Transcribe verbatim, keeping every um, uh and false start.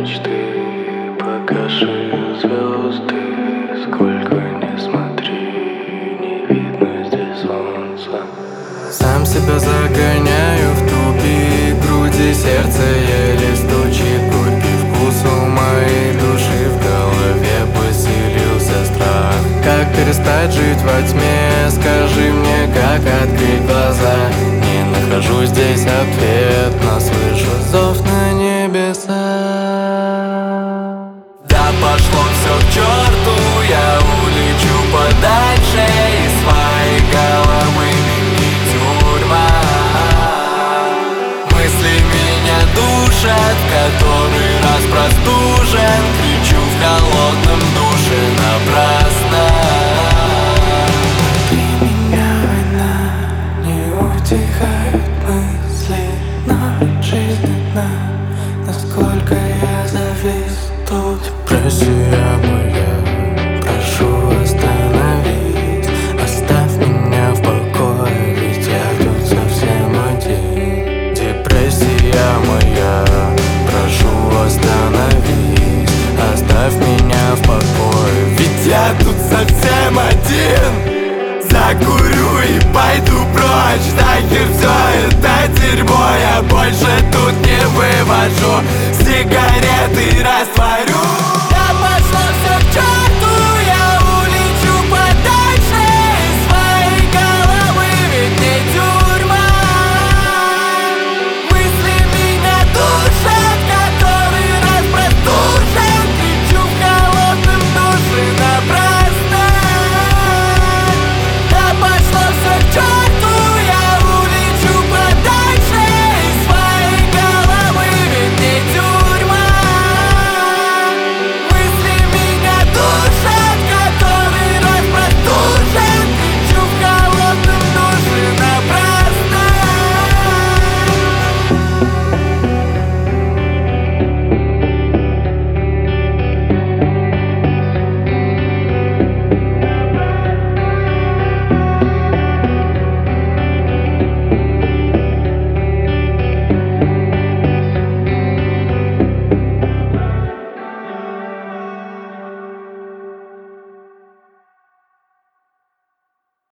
мечты, покажи звезды. Сколько не смотри, не видно здесь солнца. Сам себя загоняю в тупик, груди сердце еле стучит. Горький вкус у моей души, в голове поселился страх. Как перестать жить во тьме, скажи мне, как открыть глаза. Не нахожу здесь ответ, но слышу зов на небеса. Да пошло все к черту, я улечу подальше из своей головы. Тюрьма, мысли меня душат, который раз простужен. Кричу в холодном душе напрасно. Внутри меня война, не утихают мысли, но жизненно, насколько я завис тут. Депрессия моя, прошу остановись, оставь меня в покое, ведь я тут совсем один. Депрессия моя, прошу остановись, оставь меня в покое, ведь я тут совсем один. Закурю и пойду прочь, нахер все это дерьмо, я больше тут не вывожу. Сигареты растворю.